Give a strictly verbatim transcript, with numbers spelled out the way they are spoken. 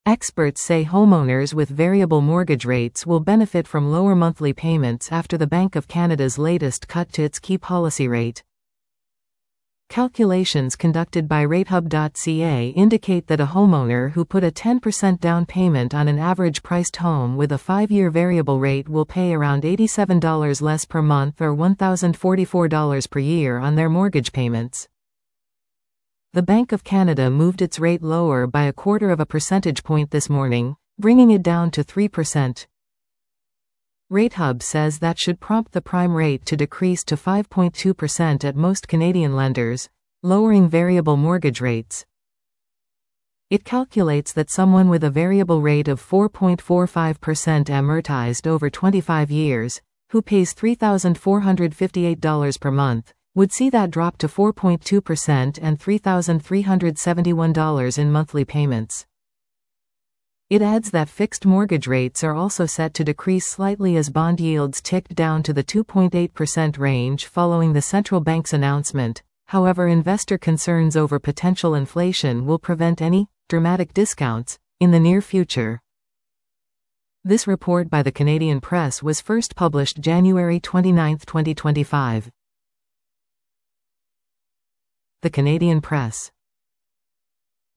Experts say homeowners with variable mortgage rates will benefit from lower monthly payments after the Bank of Canada's latest cut to its key policy rate. Calculations conducted by ratehub dot c a indicate that a homeowner who put a ten percent down payment on an average-priced home with a five-year variable rate will pay around eighty-seven dollars less per month or one thousand forty-four dollars per year on their mortgage payments. The Bank of Canada moved its rate lower by a quarter of a percentage point this morning, bringing it down to three percent. RateHub says that should prompt the prime rate to decrease to five point two percent at most Canadian lenders, lowering variable mortgage rates. It calculates that someone with a variable rate of four point four five percent amortized over twenty-five years, who pays three thousand four hundred fifty-eight dollars per month, would see that drop to four point two percent and three thousand three hundred seventy-one dollars in monthly payments. It adds that fixed mortgage rates are also set to decrease slightly as bond yields ticked down to the two point eight percent range following the central bank's announcement. However, investor concerns over potential inflation will prevent any dramatic discounts in the near future. This report by the Canadian Press was first published January twenty-ninth, twenty twenty-five. The Canadian Press.